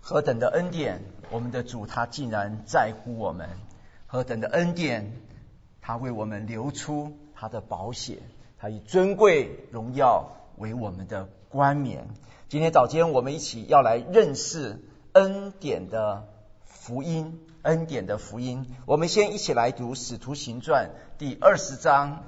何等的恩典，我们的主他竟然在乎我们；何等的恩典，他为我们流出他的宝血，他以尊贵荣耀为我们的冠冕。今天早间我们一起要来认识恩典的福音，恩典的福音。我们先一起来读使徒行传第20章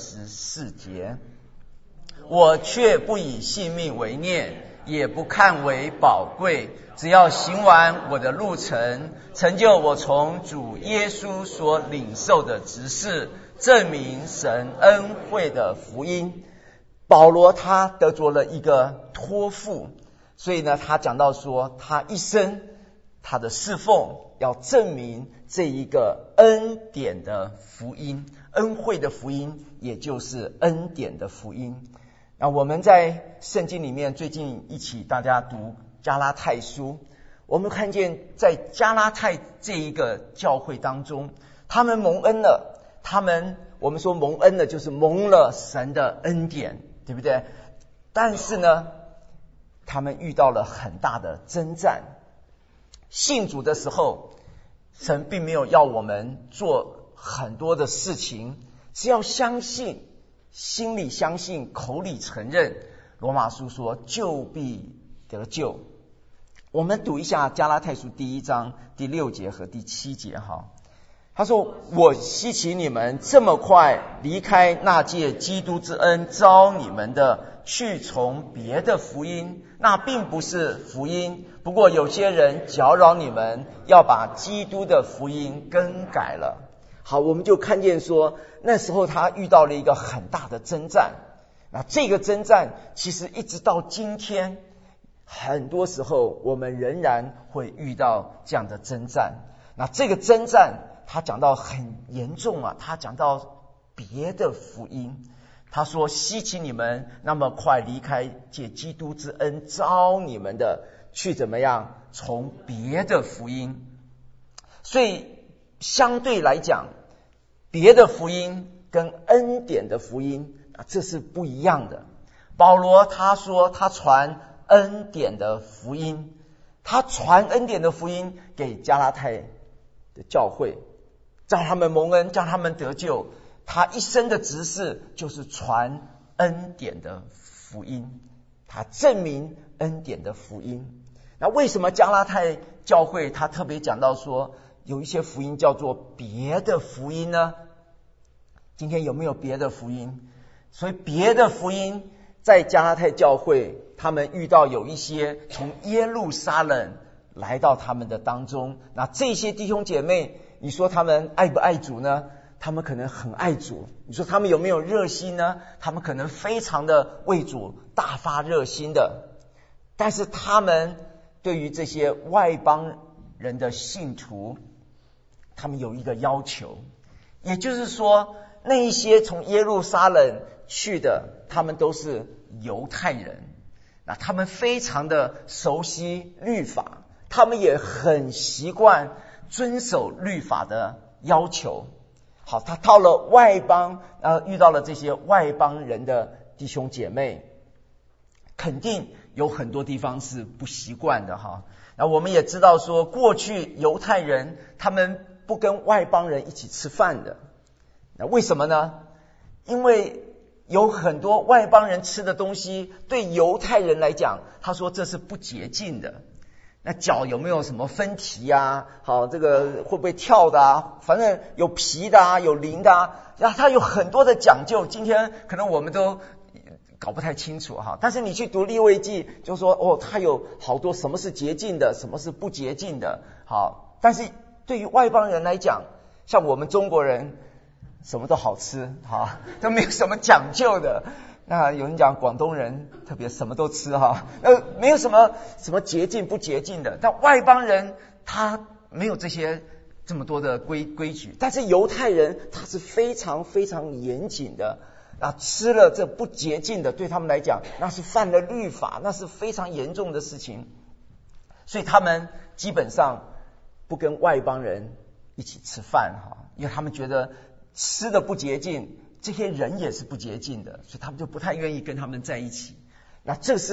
24节。我却不以性命为念，也不看为宝贵，只要行完我的路程，成就我从主耶稣所领受的职事，证明神恩惠的福音。保罗他得着了一个托付，所以呢，他讲到说，他一生他的侍奉要证明这一个恩典的福音，恩惠的福音，也就是恩典的福音。那我们在圣经里面最近一起大家读加拉太书，我们看见在加拉太这一个教会当中，他们蒙恩了，我们说蒙恩了就是蒙了神的恩典，对不对？但是呢，他们遇到了很大的征战。信主的时候，神并没有要我们做很多的事情，只要相信，心里相信，口里承认。罗马书说救必得救。我们读一下加拉太书第1章第6节和第7节哈。他说，我希奇你们这么快离开那借基督之恩召你们的，去从别的福音，那并不是福音，不过有些人搅扰你们，要把基督的福音更改了。好，我们就看见说，那时候他遇到了一个很大的征战。那这个征战其实一直到今天，很多时候我们仍然会遇到这样的征战。那这个征战他讲到很严重啊，他讲到别的福音。他说，希奇你们那么快离开借基督之恩召你们的，去怎么样从别的福音。所以相对来讲，别的福音跟恩典的福音这是不一样的。保罗他说他传恩典的福音，他传恩典的福音给加拉太的教会，叫他们蒙恩，叫他们得救。他一生的职事就是传恩典的福音，他证明恩典的福音。那为什么加拉太教会他特别讲到说有一些福音叫做别的福音呢？今天有没有别的福音？所以别的福音在加拉太教会，他们遇到有一些从耶路撒冷来到他们的当中。那这些弟兄姐妹，你说他们爱不爱主呢？他们可能很爱主。你说他们有没有热心呢？他们可能非常的为主大发热心的。但是他们对于这些外邦人的信徒，他们有一个要求，也就是说，那一些从耶路撒冷去的，他们都是犹太人。那他们非常的熟悉律法，他们也很习惯遵守律法的要求。好，他到了外邦，遇到了这些外邦人的弟兄姐妹，肯定有很多地方是不习惯的哈。那我们也知道说，过去犹太人他们不跟外邦人一起吃饭的。那为什么呢？因为有很多外邦人吃的东西，对犹太人来讲，他说这是不洁净的。那脚有没有什么分蹄啊？好，这个会不会跳的啊？反正有皮的啊，有鳞的啊，它有很多的讲究。今天可能我们都搞不太清楚哈。但是你去读利未记，就说它有好多什么是洁净的，什么是不洁净的。好，但是对于外邦人来讲，像我们中国人什么都好吃，哈，都没有什么讲究的。那有人讲广东人特别什么都吃哈，没有什么洁净不洁净的。但外邦人他没有这么多的规矩，但是犹太人他是非常非常严谨的。吃了这不洁净的，对他们来讲那是犯了律法，那是非常严重的事情。所以他们基本上不跟外邦人一起吃饭哈，因为他们觉得吃的不洁净，这些人也是不洁净的，所以他们就不太愿意跟他们在一起。那这是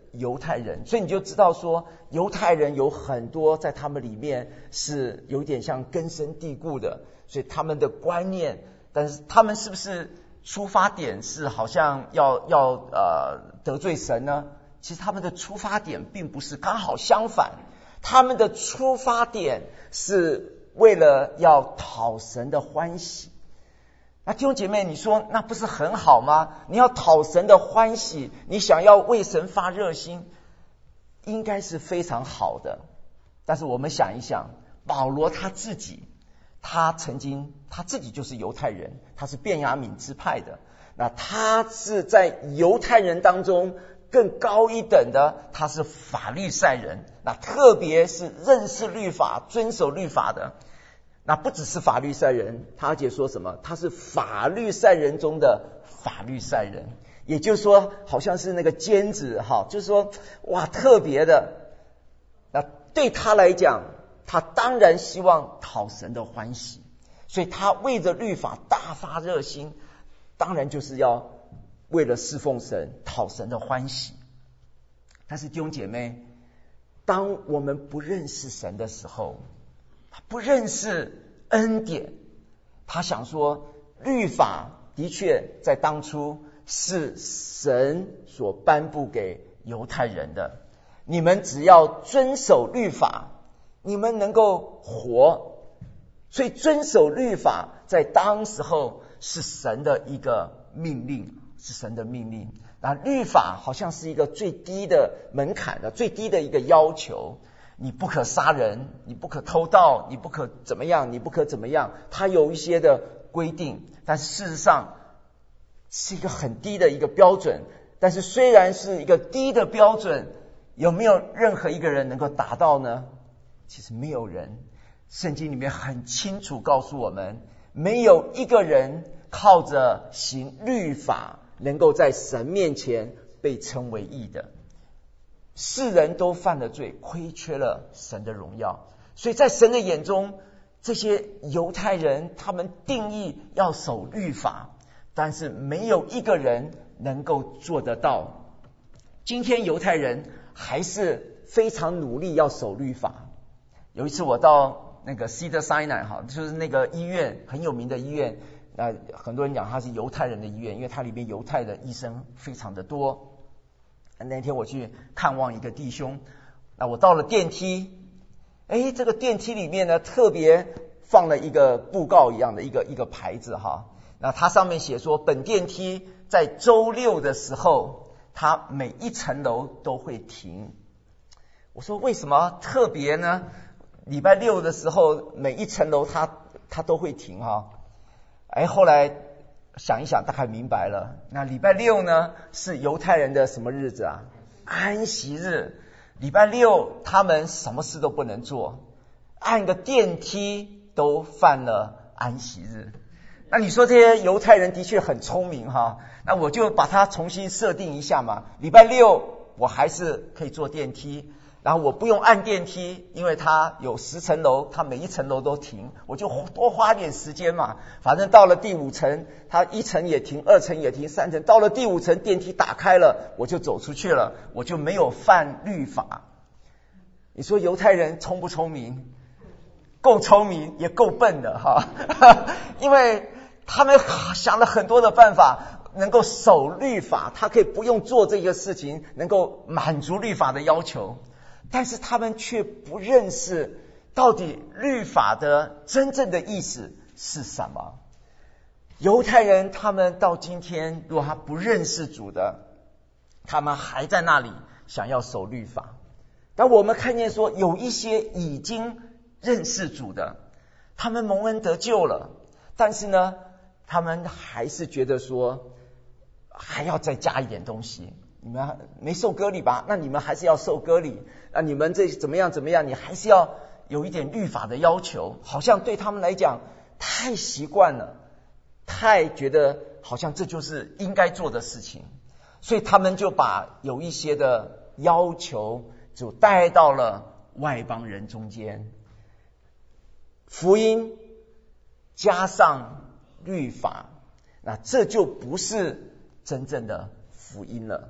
犹太人，所以你就知道说犹太人有很多在他们里面是有点像根深蒂固的，所以他们的观念，但是他们是不是出发点是好像要得罪神呢？其实他们的出发点并不是，刚好相反，他们的出发点是为了要讨神的欢喜。那弟兄姐妹，你说那不是很好吗？你要讨神的欢喜，你想要为神发热心，应该是非常好的。但是我们想一想，保罗他自己就是犹太人，他是便雅悯支派的，那他是在犹太人当中更高一等的，他是法利赛人，那特别是认识律法、遵守律法的。那不只是法律赛人，他而且说什么？他是法律赛人中的法律赛人，也就是说，好像是那个尖子哈，就是说，哇，特别的。那对他来讲，他当然希望讨神的欢喜，所以他为着律法大发热心，当然就是要为了侍奉神、讨神的欢喜。但是弟兄姐妹，当我们不认识神的时候，他不认识恩典，他想说律法的确在当初是神所颁布给犹太人的，你们只要遵守律法，你们能够活。所以遵守律法在当时候是神的一个命令，是神的命令。那律法好像是一个最低的门槛的，最低的一个要求，你不可杀人，你不可偷盗，你不可怎么样，你不可怎么样，它有一些的规定，但是事实上是一个很低的一个标准。但是虽然是一个低的标准，有没有任何一个人能够达到呢？其实没有人。圣经里面很清楚告诉我们，没有一个人靠着行律法能够在神面前被称为义的。世人都犯了罪，亏缺了神的荣耀。所以在神的眼中，这些犹太人他们定义要守律法，但是没有一个人能够做得到。今天犹太人还是非常努力要守律法。有一次我到那个 Cedar Sinai 哈，就是那个医院，很有名的医院，很多人讲它是犹太人的医院，因为它里面犹太的医生非常的多。那天我去看望一个弟兄，那我到了电梯，这个电梯里面呢特别放了一个布告一样的一个牌子哈，那它上面写说本电梯在周六的时候，它每一层楼都会停。我说为什么特别呢？礼拜六的时候每一层楼它都会停哈。后来想一想大概明白了，那礼拜六呢是犹太人的什么日子啊？安息日。礼拜六他们什么事都不能做，按个电梯都犯了安息日。那你说这些犹太人的确很聪明哈，那我就把它重新设定一下嘛。礼拜六我还是可以坐电梯，然后我不用按电梯，因为它有10层楼，它每一层楼都停，我就多花点时间嘛。反正到了第5层，它1层也停，2层也停，3层，到了第5层电梯打开了，我就走出去了，我就没有犯律法。你说犹太人聪不聪明？够聪明也够笨的哈，因为他们想了很多的办法能够守律法，他可以不用做这个事情，能够满足律法的要求。但是他们却不认识到底律法的真正的意思是什么。犹太人他们到今天，如果他不认识主的，他们还在那里想要守律法。但我们看见说有一些已经认识主的，他们蒙恩得救了，但是呢他们还是觉得说还要再加一点东西。你们没受割礼吧？那你们还是要受割礼。那你们这怎么样，你还是要有一点律法的要求，好像对他们来讲太习惯了，太觉得好像这就是应该做的事情，所以他们就把有一些的要求就带到了外邦人中间。福音加上律法，那这就不是真正的福音了。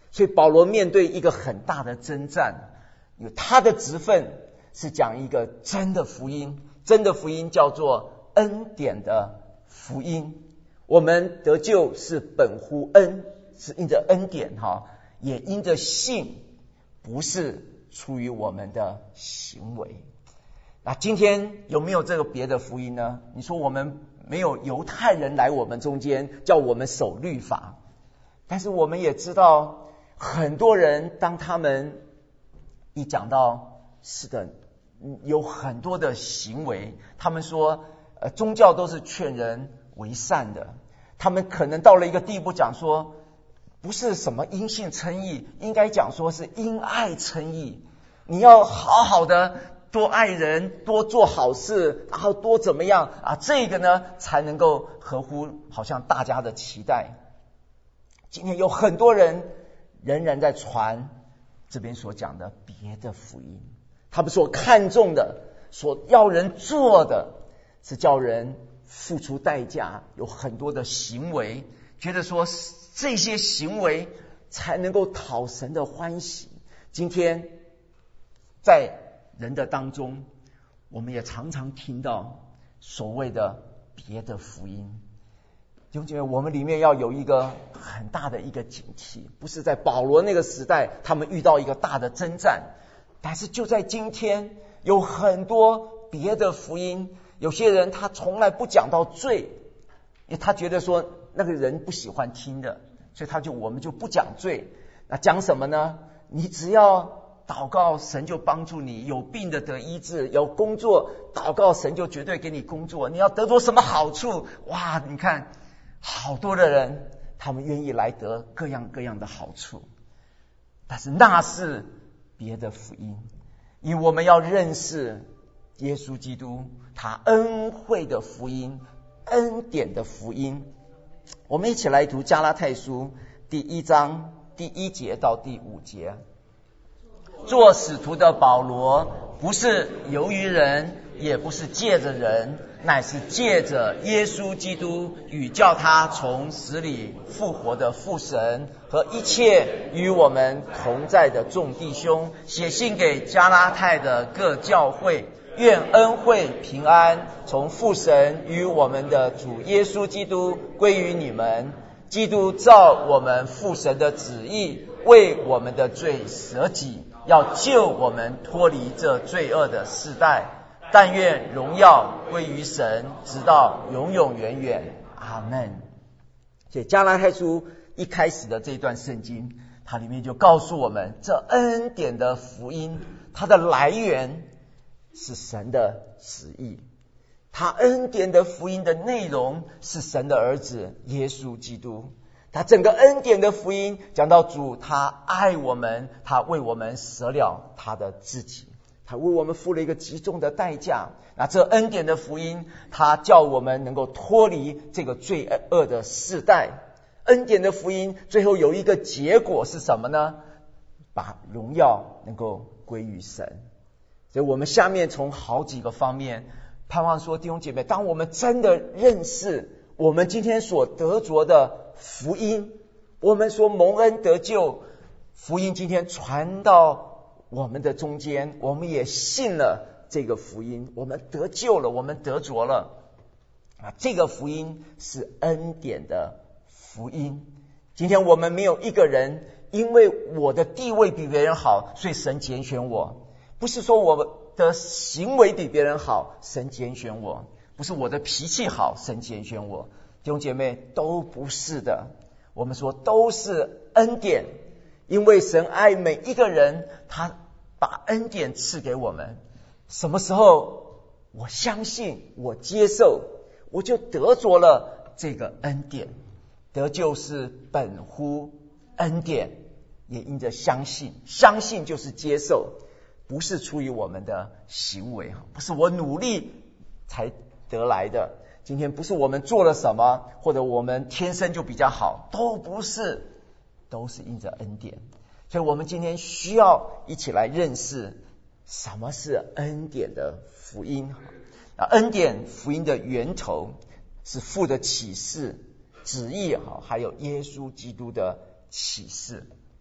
所以保罗面对一个很大的征战，有他的职分是讲一个真的福音，真的福音叫做恩典的福音。我们得救是本乎恩，是因着恩典也因着信，不是出于我们的行为。那今天有没有这个别的福音呢？你说我们没有犹太人来我们中间叫我们守律法，但是我们也知道很多人当他们一讲到是的，有很多的行为，他们说宗教都是劝人为善的，他们可能到了一个地步讲说不是什么因信称义，应该讲说是因爱称义，你要好好的多爱人，多做好事，然后多怎么样这个呢才能够合乎好像大家的期待。今天有很多人仍然在传这边所讲的别的福音，他们所看重的，所要人做的是叫人付出代价，有很多的行为，觉得说这些行为才能够讨神的欢喜。今天在人的当中，我们也常常听到所谓的别的福音。弟兄姐妹，我们里面要有一个很大的一个警惕，不是在保罗那个时代他们遇到一个大的征战，但是就在今天有很多别的福音。有些人他从来不讲到罪，因为他觉得说那个人不喜欢听的，所以我们就不讲罪。那讲什么呢？你只要祷告，神就帮助你，有病的得医治，有工作祷告，神就绝对给你工作。你要得着什么好处？哇，你看好多的人他们愿意来得各样各样的好处，但是那是别的福音。因为我们要认识耶稣基督他恩惠的福音，恩典的福音。我们一起来读加拉太书第1章第1节到第5节。做使徒的保罗，不是由于人，也不是借着人，乃是借着耶稣基督与叫他从死里复活的父神和一切与我们同在的众弟兄，写信给加拉太的各教会，愿恩惠平安从父神与我们的主耶稣基督归于你们。基督照我们父神的旨意，为我们的罪舍己，要救我们脱离这罪恶的世代。但愿荣耀归于神，直到永永远远。阿们。所以加拉太书一开始的这段圣经，它里面就告诉我们，这恩典的福音它的来源是神的旨意，他恩典的福音的内容是神的儿子耶稣基督。他整个恩典的福音讲到主他爱我们，他为我们舍了他的自己，他为我们付了一个极重的代价。那这恩典的福音，他叫我们能够脱离这个罪恶的世代。恩典的福音最后有一个结果是什么呢？把荣耀能够归于神。所以我们下面从好几个方面盼望说，弟兄姐妹，当我们真的认识我们今天所得着的福音，我们说蒙恩得救，福音今天传到我们的中间，我们也信了这个福音，我们得救了，我们得着了这个福音是恩典的福音。今天我们没有一个人因为我的地位比别人好，所以神拣选我，不是说我的行为比别人好，神拣选我，不是我的脾气好，神拣选我。弟兄姐妹，都不是的。我们说都是恩典，因为神爱每一个人，他把恩典赐给我们。什么时候我相信，我接受，我就得着了这个恩典。得救是本乎恩典，也因着相信，相信就是接受，不是出于我们的行为，不是我努力才得来的。今天不是我们做了什么，或者我们天生就比较好，都不是，都是因着恩典。所以我们今天需要一起来认识什么是恩典的福音。恩典福音的源头是父的启示、旨意，还有耶稣基督的启示。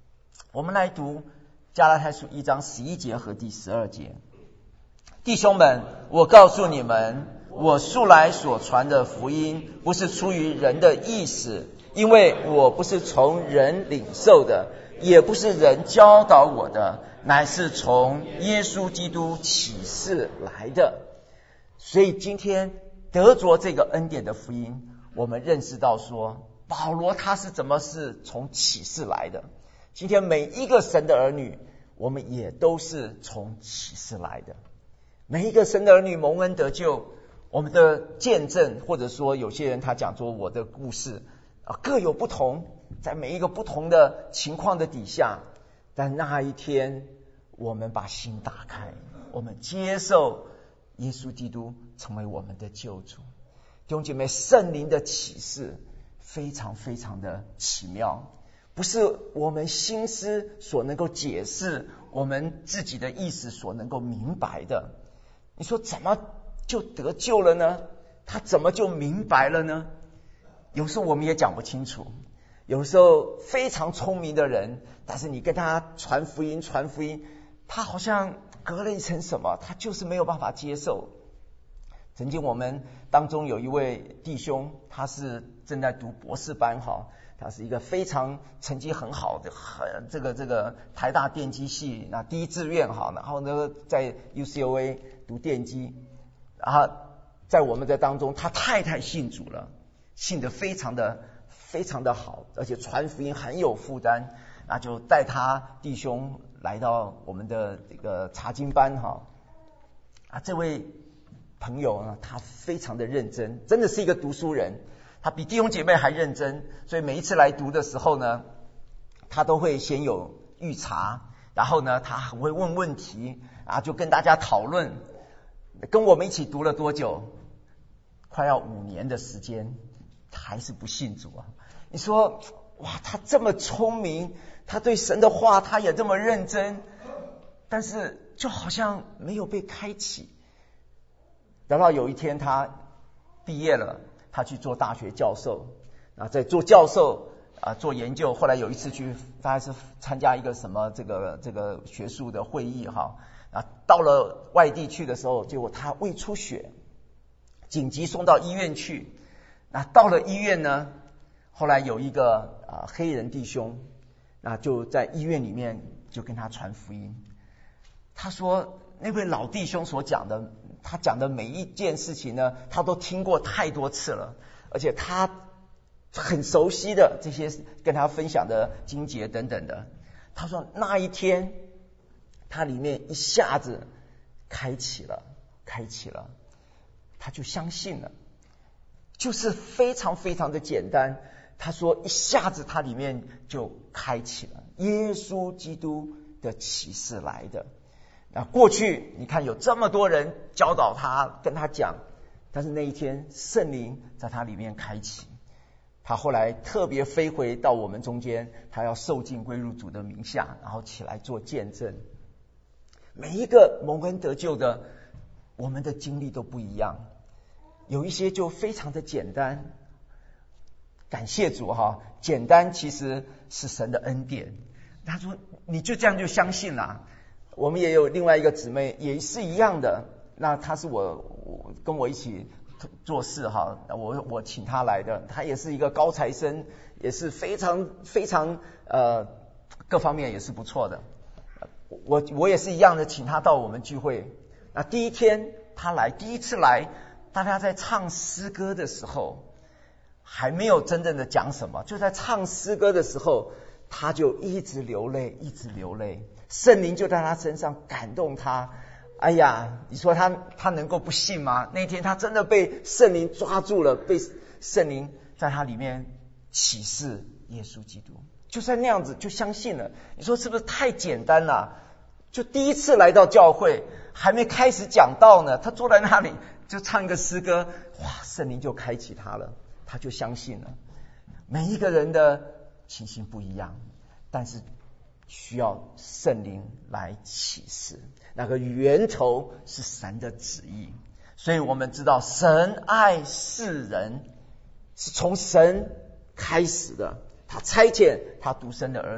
我们来读加拉太书1章11节和第12节。弟兄们，我告诉你们，我素来所传的福音不是出于人的意思，因为我不是从人领受的，也不是人教导我的，乃是从耶稣基督启示来的。所以今天得着这个恩典的福音，我们认识到说，保罗他是怎么是从启示来的。今天每一个神的儿女，我们也都是从启示来的。每一个神的儿女蒙恩得救，我们的见证，或者说有些人他讲说我的故事各有不同，在每一个不同的情况的底下，但那一天我们把心打开，我们接受耶稣基督成为我们的救主。弟兄姐妹，圣灵的启示非常非常的奇妙，不是我们心思所能够解释，我们自己的意思所能够明白的。你说怎么就得救了呢？他怎么就明白了呢？有时候我们也讲不清楚。有时候非常聪明的人，但是你跟他传福音，他好像隔了一层什么，他就是没有办法接受。曾经我们当中有一位弟兄，他是正在读博士班他是一个非常成绩很好的，这个台大电机系那第一志愿然后呢在 UCLA 读电机，然后在我们的当中，他太太信主了，信得非常的好，而且传福音很有负担，那就带他弟兄来到我们的这个查经班这位朋友呢，他非常的认真，真的是一个读书人，他比弟兄姐妹还认真，所以每一次来读的时候呢，他都会先有预查，然后呢他很会问问题就跟大家讨论。跟我们一起读了多久？快要5年的时间，他还是不信主你说哇，他这么聪明，他对神的话他也这么认真，但是就好像没有被开启。等到有一天他毕业了，他去做大学教授在做教授做研究，后来有一次去大概是参加一个什么这个学术的会议到了外地去的时候，结果他胃出血，紧急送到医院去。到了医院呢，后来有一个黑人弟兄就在医院里面就跟他传福音。他说那位老弟兄所讲的，他讲的每一件事情呢，他都听过太多次了，而且他很熟悉的这些跟他分享的经节等等的。他说那一天他里面一下子开启了，他就相信了，就是非常非常的简单。他说一下子他里面就开启了，耶稣基督的启示来的。过去你看有这么多人教导他，跟他讲，但是那一天圣灵在他里面开启，他后来特别飞回到我们中间，他要受尽归入主的名下，然后起来做见证。每一个蒙恩得救的，我们的经历都不一样，有一些就非常的简单，感谢主简单其实是神的恩典。他说你就这样就相信了。我们也有另外一个姊妹也是一样的，那她是我跟我一起做事我请她来的，她也是一个高材生，也是非常非常各方面也是不错的。我也是一样的，请她到我们聚会。第一天她来，第一次来，大家在唱诗歌的时候还没有真正的讲什么，就在唱诗歌的时候，她就一直流泪，圣灵就在她身上感动她。哎呀，你说她能够不信吗？那天她真的被圣灵抓住了，被圣灵在她里面启示耶稣基督，就在那样子就相信了。你说是不是太简单了？就第一次来到教会，还没开始讲道呢，他坐在那里就唱一个诗歌，哇，圣灵就开启他了，他就相信了。每一个人的情形不一样，但是需要圣灵来启示，那个源头是神的旨意。所以我们知道神爱世人是从神开始的，他差遣他独生的儿子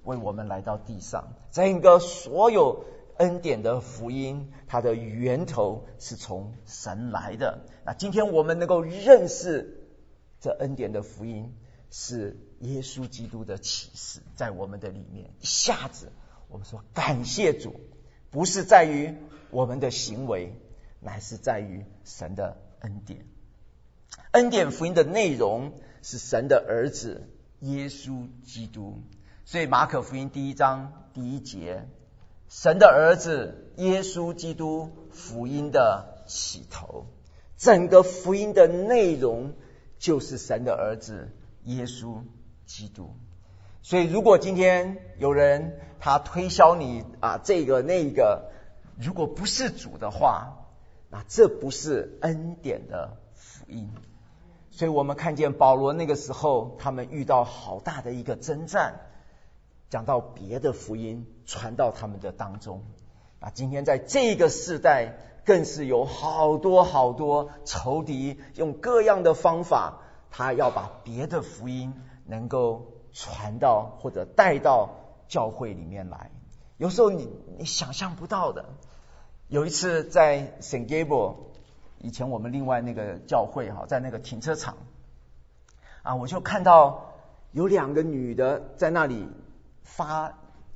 为我们来到地上。整个所有恩典的福音，它的源头是从神来的。那今天我们能够认识这恩典的福音，是耶稣基督的启示在我们的里面。一下子我们说感谢主，不是在于我们的行为，乃是在于神的恩典。恩典福音的内容是神的儿子耶稣基督。所以马可福音第1章第1节，神的儿子耶稣基督福音的起头。整个福音的内容就是神的儿子耶稣基督。所以如果今天有人他推销你这个那个，如果不是主的话，那这不是恩典的福音。所以我们看见保罗那个时候，他们遇到好大的一个征战，讲到别的福音传到他们的当中。今天在这个世代，更是有好多好多仇敌用各样的方法，他要把别的福音能够传到或者带到教会里面来。有时候你想象不到的。有一次在 St. Gabriel， 以前我们另外那个教会在那个停车场我就看到有2个女的在那里发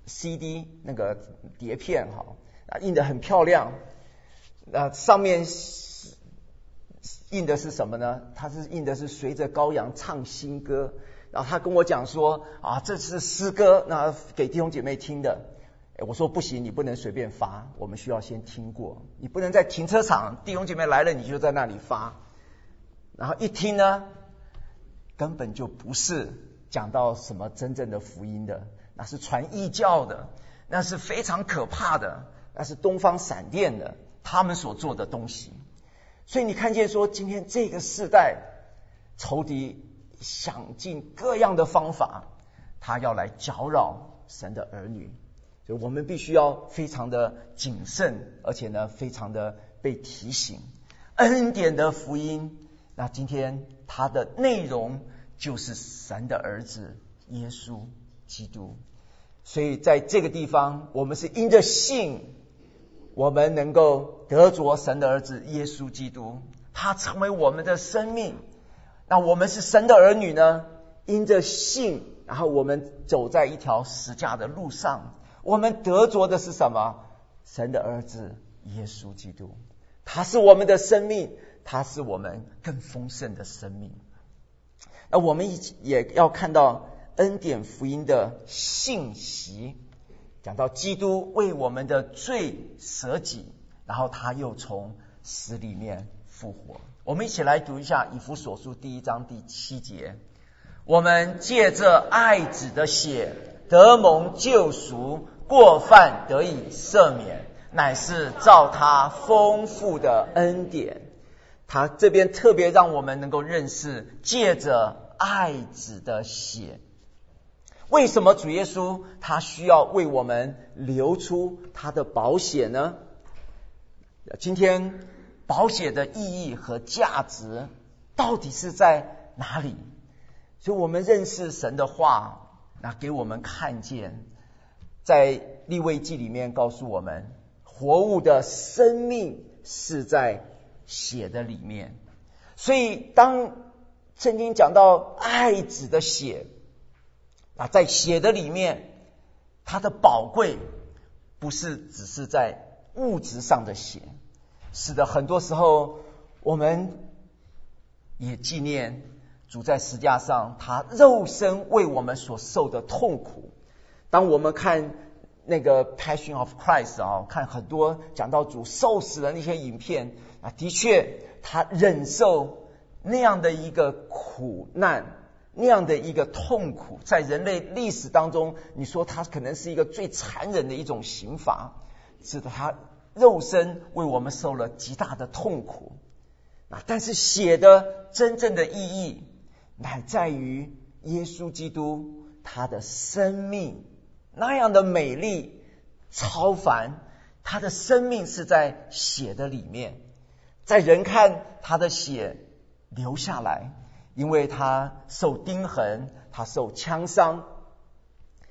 CD 那个碟片印得很漂亮。上面印的是什么呢？它是印的是随着羔羊唱新歌。然后他跟我讲说这是诗歌，那给弟兄姐妹听的。我说不行，你不能随便发，我们需要先听过。你不能在停车场弟兄姐妹来了你就在那里发。然后一听呢，根本就不是讲到什么真正的福音的，那是传异教的，那是非常可怕的，那是东方闪电的他们所做的东西。所以你看见说今天这个世代，仇敌想尽各样的方法，他要来搅扰神的儿女。所以我们必须要非常的谨慎，而且呢非常的被提醒。恩典的福音，那今天它的内容就是神的儿子耶稣基督。所以在这个地方，我们是因着信，我们能够得着神的儿子耶稣基督，他成为我们的生命。那我们是神的儿女呢，因着信，然后我们走在一条十架的路上，我们得着的是什么？神的儿子耶稣基督，他是我们的生命，他是我们更丰盛的生命。那我们也要看到恩典福音的信息，讲到基督为我们的罪舍己，然后他又从死里面复活。我们一起来读一下以弗所书第1章第7节，我们借着爱子的血得蒙救赎，过犯得以赦免，乃是照他丰富的恩典。他这边特别让我们能够认识借着爱子的血。为什么主耶稣他需要为我们流出他的宝血呢？今天宝血的意义和价值到底是在哪里？所以我们认识神的话，那给我们看见，在利未记里面告诉我们，活物的生命是在血的里面。所以当圣经讲到爱子的血，在血的里面，它的宝贵不是只是在物质上的血。是的，很多时候我们也纪念主在十架上他肉身为我们所受的痛苦。当我们看那个 Passion of Christ 看很多讲到主受死的那些影片的确他忍受那样的一个苦难，那样的一个痛苦，在人类历史当中，你说他可能是一个最残忍的一种刑罚，是的，他肉身为我们受了极大的痛苦。但是血的真正的意义乃在于耶稣基督他的生命那样的美丽超凡，他的生命是在血的里面。在人看他的血流下来，因为他受钉痕，他受枪伤，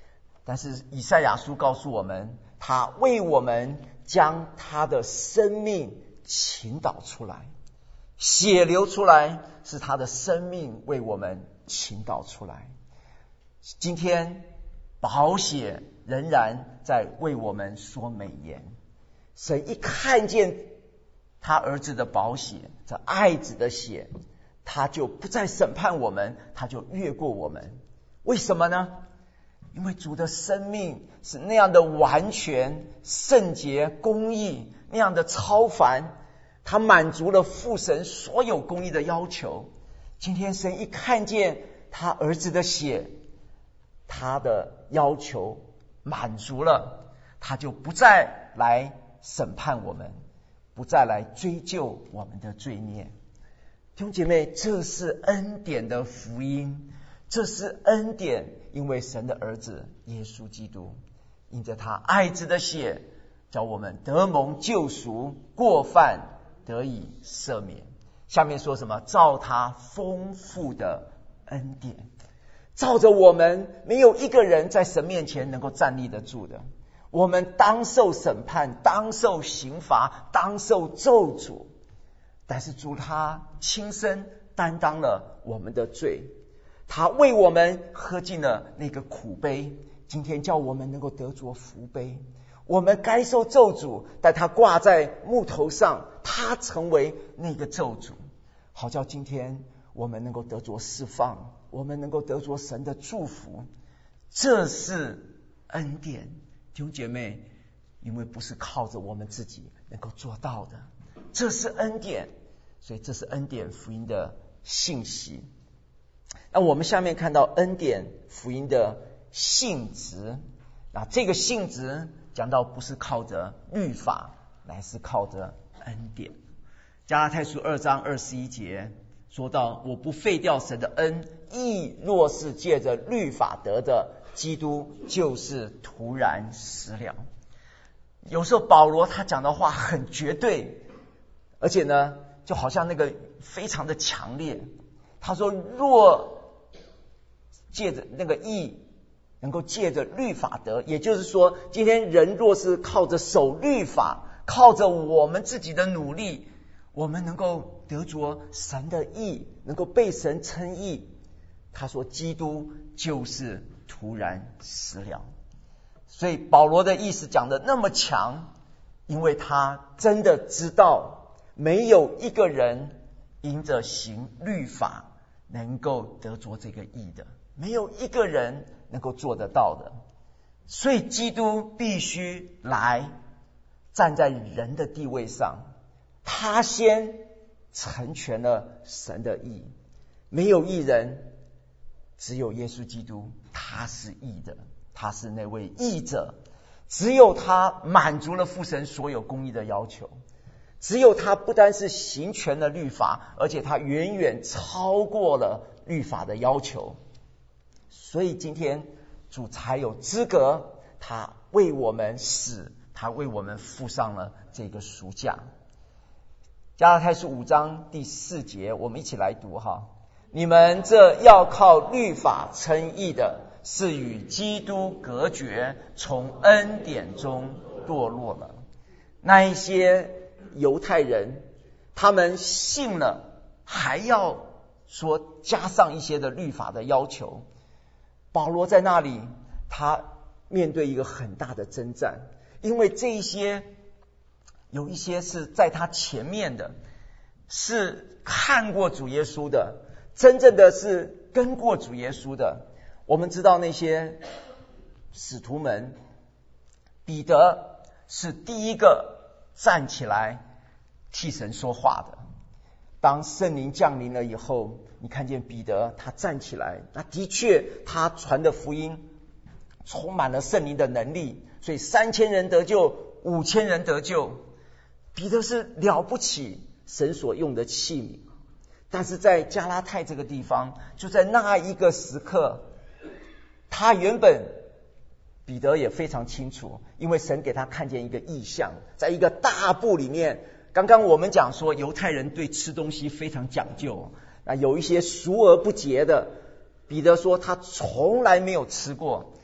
但是以赛亚书告诉我们，他为我们将他的生命倾倒出来，血流出来，是他的生命为我们倾倒出来。今天宝血仍然在为我们说美言。神一看见他儿子的宝血，这爱子的血，他就不再审判我们，他就越过我们。为什么呢？因为主的生命是那样的完全、圣洁、公义，那样的超凡，他满足了父神所有公义的要求。今天神一看见他儿子的血，他的要求满足了，他就不再来审判我们，不再来追究我们的罪孽。弟兄姐妹，这是恩典的福音，这是恩典，因为神的儿子耶稣基督因着他爱子的血，叫我们得蒙救赎，过犯得以赦免。下面说什么？照他丰富的恩典，照着我们没有一个人在神面前能够站立得住的，我们当受审判，当受刑罚，当受咒诅。但是主他亲身担当了我们的罪，他为我们喝尽了那个苦杯，今天叫我们能够得着福杯。我们该受咒诅，但他挂在木头上，他成为那个咒诅，好叫今天我们能够得着释放，我们能够得着神的祝福。这是恩典，弟兄姐妹，因为不是靠着我们自己能够做到的，这是恩典，所以这是恩典福音的信息。那我们下面看到恩典福音的性质，那这个性质讲到不是靠着律法，乃是靠着恩典。加拉太书2章21节说到，我不废掉神的恩，义若是借着律法得的，基督就是徒然死了。有时候保罗他讲的话很绝对，而且呢就好像那个非常的强烈。他说若借着那个义能够借着律法得，也就是说今天人若是靠着守律法，靠着我们自己的努力，我们能够得着神的义，能够被神称义。他说基督就是徒然死了。所以保罗的意思讲得那么强，因为他真的知道没有一个人因着行律法能够得着这个义的，没有一个人能够做得到的。所以基督必须来站在人的地位上，他先成全了神的义。没有义人，只有耶稣基督，他是义的，他是那位义者。只有他满足了父神所有公义的要求，只有他不单是行全了律法，而且他远远超过了律法的要求。所以今天主才有资格，他为我们死，他为我们付上了这个赎价。加拉太书5章第4节，我们一起来读哈。你们这要靠律法称义的，是与基督隔绝，从恩典中堕落了。那一些犹太人，他们信了，还要说加上一些的律法的要求。保罗在那里，他面对一个很大的征战，因为这一些有一些是在他前面的，是看过主耶稣的，真正的是跟过主耶稣的。我们知道那些使徒们，彼得是第一个站起来替神说话的。当圣灵降临了以后，你看见彼得他站起来，那的确他传的福音充满了圣灵的能力，所以3000人得救，5000人得救。彼得是了不起神所用的器皿。但是在加拉太这个地方，就在那一个时刻，他原本彼得也非常清楚，因为神给他看见一个异象，在一个大布里面。刚刚我们讲说犹太人对吃东西非常讲究，那有一些熟而不洁的，彼得说他从来没有吃过，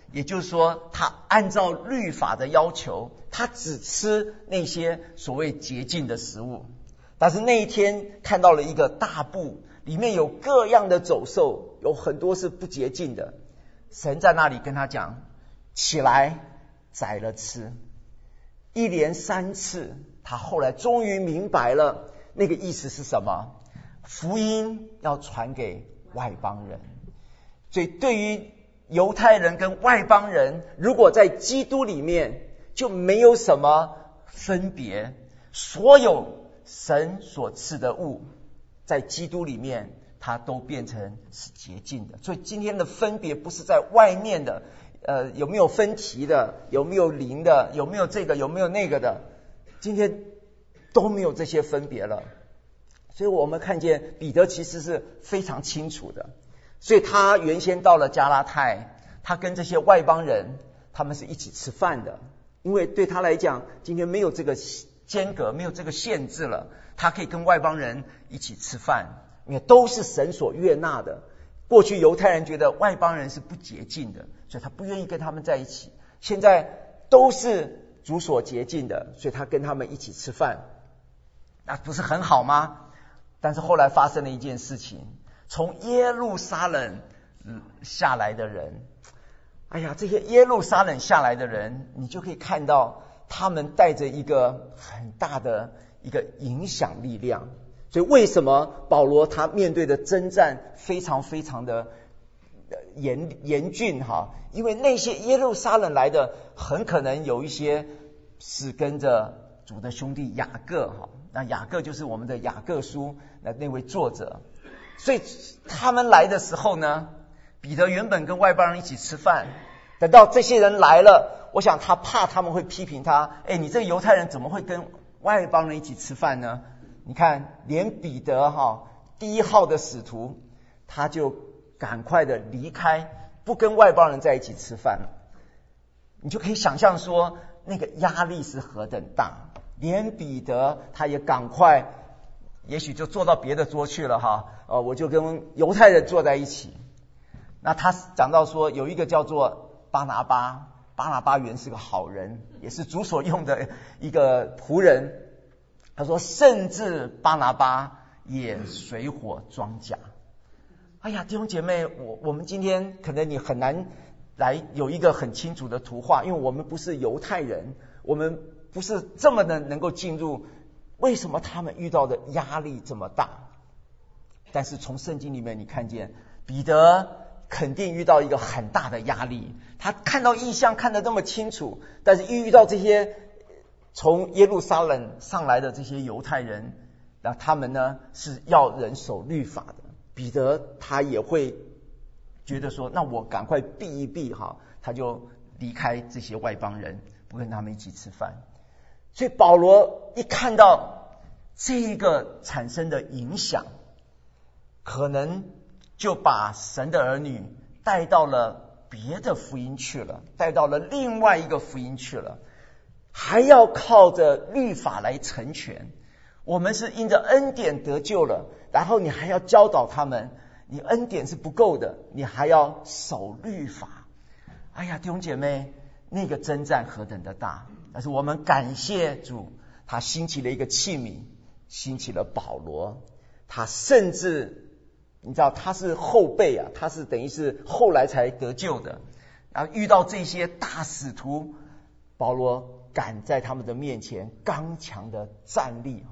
也就是说他按照律法的要求，他只吃那些所谓洁净的食物。但是那一天看到了一个大布，里面有各样的走兽，有很多是不洁净的。神在那里跟他讲，起来宰了吃。一连3次，他后来终于明白了那个意思是什么，福音要传给外邦人。所以对于犹太人跟外邦人，如果在基督里面就没有什么分别，所有神所赐的物在基督里面它都变成是洁净的。所以今天的分别不是在外面的有没有分题的，有没有灵的，有没有这个有没有那个的，今天都没有这些分别了。所以我们看见彼得其实是非常清楚的。所以他原先到了加拉太，他跟这些外邦人他们是一起吃饭的，因为对他来讲今天没有这个间隔，没有这个限制了，他可以跟外邦人一起吃饭，因为都是神所悦纳的。过去犹太人觉得外邦人是不洁净的，所以他不愿意跟他们在一起。现在都是主所洁净的，所以他跟他们一起吃饭，那不是很好吗？但是后来发生了一件事情，从耶路撒冷下来的人，哎呀，这些耶路撒冷下来的人，你就可以看到他们带着一个很大的一个影响力量。所以为什么保罗他面对的征战非常非常的严峻哈？因为那些耶路撒冷来的很可能有一些是跟着主的兄弟雅各哈，那雅各就是我们的雅各书那位作者。所以他们来的时候呢，彼得原本跟外邦人一起吃饭，等到这些人来了，我想他怕他们会批评他，你这个犹太人怎么会跟外邦人一起吃饭呢？你看连彼得第一号的使徒，他就赶快的离开，不跟外邦人在一起吃饭了。你就可以想象说那个压力是何等大，连彼得他也赶快也许就坐到别的桌去了我就跟犹太人坐在一起。那他讲到说有一个叫做巴拿巴原是个好人，也是主所用的一个仆人。他说甚至巴拿巴也水火装甲。哎呀，弟兄姐妹，我们今天可能你很难来有一个很清楚的图画，因为我们不是犹太人，我们不是这么的能够进入为什么他们遇到的压力这么大。但是从圣经里面你看见彼得肯定遇到一个很大的压力，他看到异象看得这么清楚，但是遇到这些从耶路撒冷上来的这些犹太人，那他们呢是要人守律法的。彼得他也会觉得说，那我赶快避一避他就离开这些外邦人，不跟他们一起吃饭。所以保罗一看到这一个产生的影响，可能就把神的儿女带到了别的福音去了，带到了另外一个福音去了，还要靠着律法来成全。我们是因着恩典得救了，然后你还要教导他们，你恩典是不够的，你还要守律法。哎呀，弟兄姐妹，那个征战何等的大！但是我们感谢主，他兴起了一个器皿，兴起了保罗。他甚至你知道他是后辈他是等于是后来才得救的。然后遇到这些大使徒，保罗敢在他们的面前刚强的站立。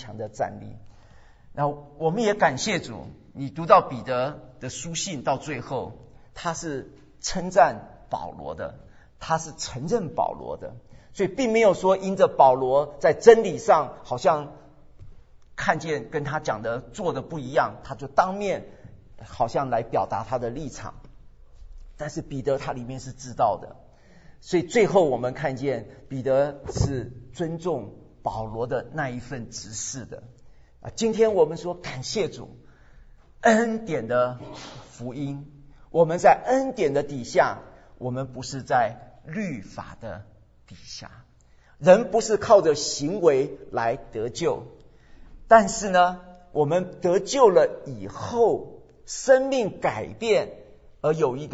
然后我们也感谢主，你读到彼得的书信到最后，他是称赞保罗的，他是承认保罗的，所以并没有说因着保罗在真理上好像看见跟他讲的做的不一样，他就当面好像来表达他的立场。但是彼得他里面是知道的，所以最后我们看见彼得是尊重保罗的那一份职事的。今天我们说感谢主，恩典的福音，我们在恩典的底下，我们不是在律法的底下。人不是靠着行为来得救，但是呢，我们得救了以后，生命改变，而有一个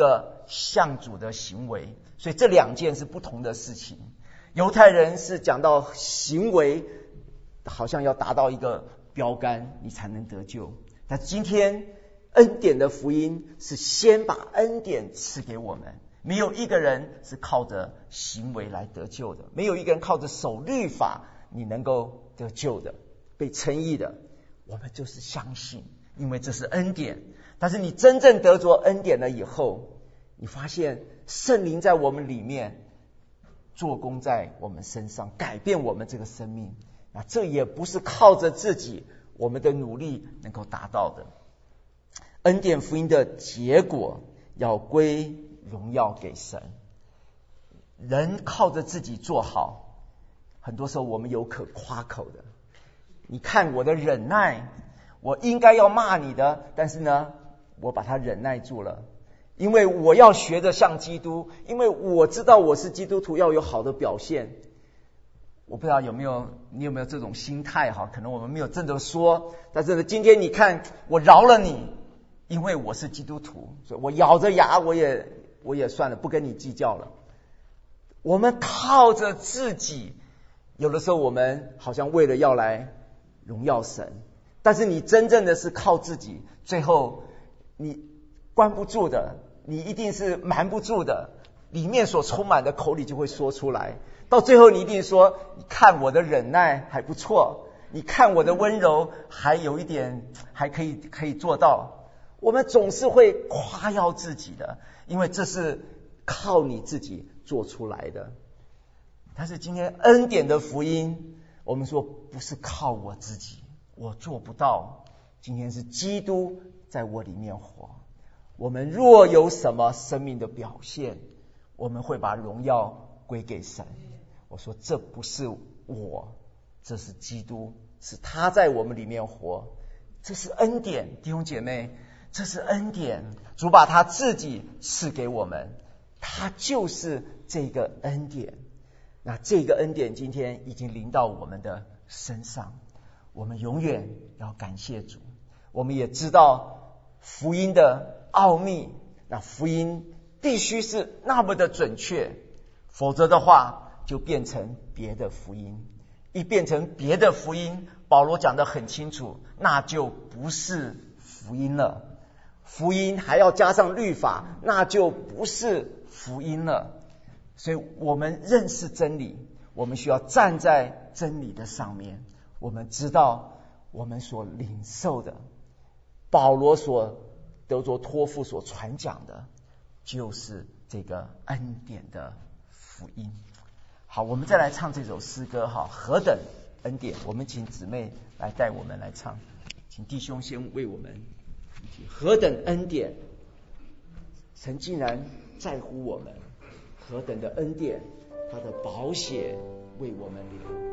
向主的行为。所以这两件是不同的事情。犹太人是讲到行为好像要达到一个标杆你才能得救，但今天恩典的福音是先把恩典赐给我们，没有一个人是靠着行为来得救的，没有一个人靠着守律法你能够得救的，被称义的。我们就是相信，因为这是恩典。但是你真正得着恩典了以后，你发现圣灵在我们里面做工在我们身上，改变我们这个生命。那这也不是靠着自己我们的努力能够达到的。恩典福音的结果要归荣耀给神。人靠着自己做好，很多时候我们有可夸口的。你看我的忍耐，我应该要骂你的，但是呢，我把它忍耐住了，因为我要学着像基督，因为我知道我是基督徒要有好的表现。我不知道你有没有这种心态哈？可能我们没有真的说，但是呢，今天你看我饶了你，因为我是基督徒，所以我咬着牙我也算了，不跟你计较了。我们靠着自己，有的时候我们好像为了要来荣耀神，但是你真正的是靠自己，最后你关不住的，你一定是瞒不住的，里面所充满的口里就会说出来。到最后你一定说，你看我的忍耐还不错，你看我的温柔还有一点还可以做到。我们总是会夸耀自己的，因为这是靠你自己做出来的。但是今天恩典的福音，我们说不是靠我自己，我做不到。今天是基督在我里面活。我们若有什么生命的表现，我们会把荣耀归给神。我说这不是我，这是基督，是他在我们里面活，这是恩典。弟兄姐妹，这是恩典，主把他自己赐给我们，他就是这个恩典。那这个恩典今天已经临到我们的身上，我们永远要感谢主。我们也知道福音的奥秘，那福音必须是那么的准确，否则的话就变成别的福音。一变成别的福音，保罗讲得很清楚，那就不是福音了。福音还要加上律法，那就不是福音了。所以我们认识真理，我们需要站在真理的上面。我们知道我们所领受的，保罗所得着托付所传讲的，就是这个恩典的福音。好，我们再来唱这首诗歌哈，何等恩典。我们请姊妹来带我们来唱，请弟兄先为我们。何等恩典，神竟然在乎我们，何等的恩典，他的宝血为我们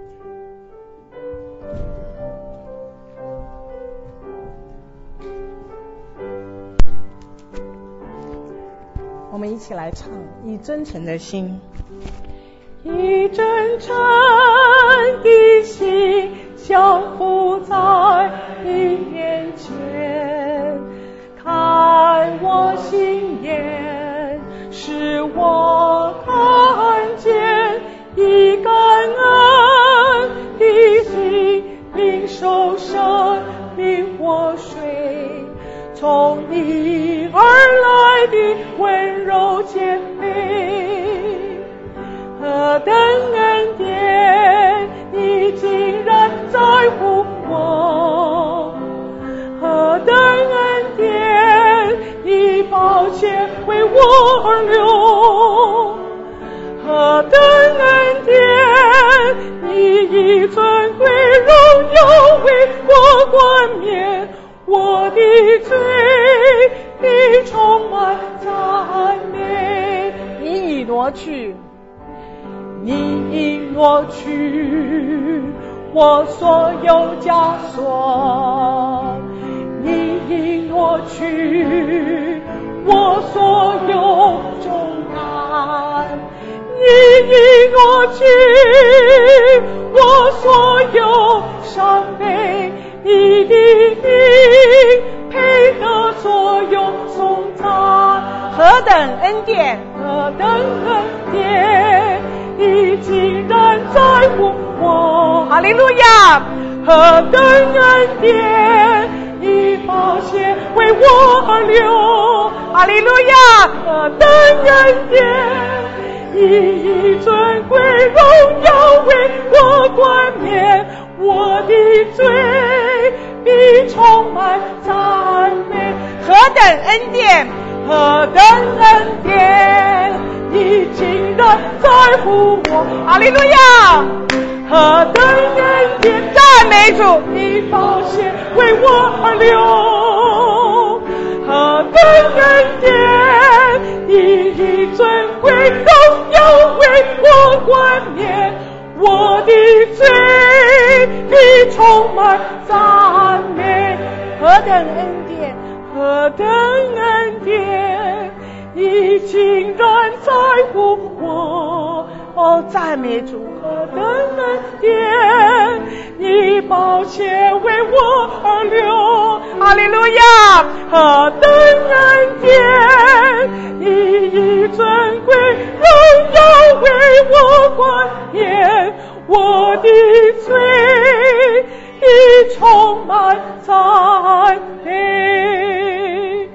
流。我们一起来唱，以真诚的心，以真诚的心降服在你面前，看我心眼，使我看见以感恩的心，领受生命活水，从你而来的温柔谦卑，何等恩典，你竟然在乎我，何等恩典，你宝血为我而流，何等恩典，你以尊贵荣耀为我冠冕，我的罪你充满赞美。你已挪去，你已挪去我所有枷锁，你已挪去我所有重担，你已挪去我所有伤悲，你的名配得所有颂赞。何何等恩典，何等恩典，你竟然在乎我，哈利路亚！何等恩典，你宝血为我而流，哈利路亚！何等恩典，以尊贵荣耀为我冠冕，我的罪必充满赞美。何等恩典，何等恩典，你竟然在乎我，哈利路亚！何等恩典，赞美主，你宝血为我而流。何等恩典，你以尊贵荣耀为我冠冕，我的罪必充满赞美。何等恩典，何等恩典，你竟然在乎我，哦，赞美主！何等恩典，你宝血为我而流，哈利路亚！何等恩典，你以尊贵荣耀为我冠冕，我的罪已充满赞美。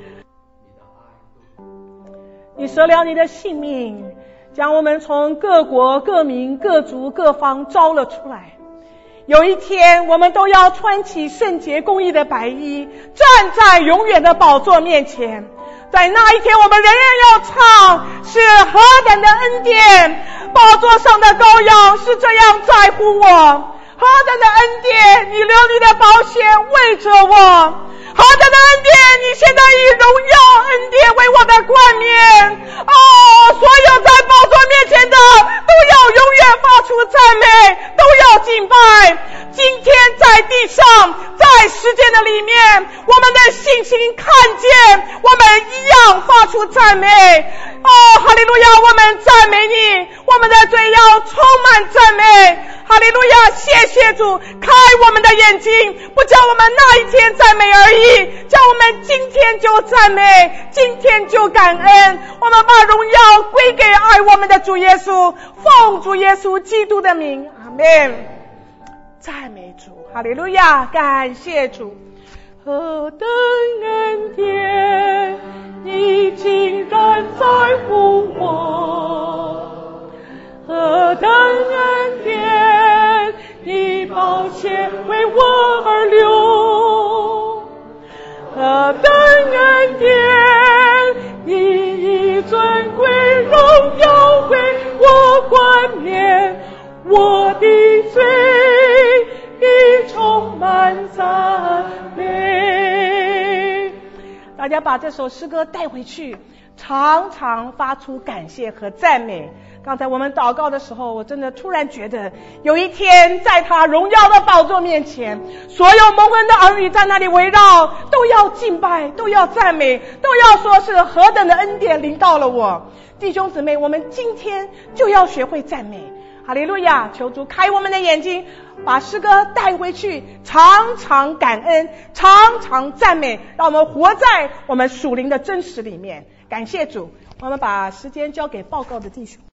你舍了你的性命，将我们从各国各民各族各方招了出来。有一天我们都要穿起圣洁公义的白衣，站在永远的宝座面前。在那一天我们仍然要唱，是何等的恩典，宝座上的羔羊是这样在乎我，何等的恩典，你流你的宝血为着我，何等的恩典，你现在以荣耀恩典为我的冠冕。所有在宝座面前的都要永远发出赞美，都要敬拜。今天在地上，在时间的里面，我们的信心看见，我们一样发出赞美。哈利路亚，我们赞美你，我们的嘴要充满赞美。哈利路亚，谢谢主，开我们的眼睛，不叫我们那一天赞美而已，叫我们今天就赞美，今天就感恩。我们把荣耀归给爱我们的主耶稣，奉主耶稣基督的名，阿们。赞美主，哈利路亚，感谢主。何等恩典，你竟然在乎我，何等恩典，你宝血为我而流，何等恩典，你以尊贵荣耀为我冠冕，我的罪必充满赞美。大家把这首诗歌带回去，常常发出感谢和赞美。刚才我们祷告的时候，我真的突然觉得，有一天在他荣耀的宝座面前，所有蒙恩的儿女在那里围绕，都要敬拜，都要赞美，都要说是何等的恩典临到了我。弟兄姊妹，我们今天就要学会赞美。哈利路亚，求主开我们的眼睛，把诗歌带回去，常常感恩，常常赞美，让我们活在我们属灵的真实里面。感谢主，我们把时间交给报告的弟兄。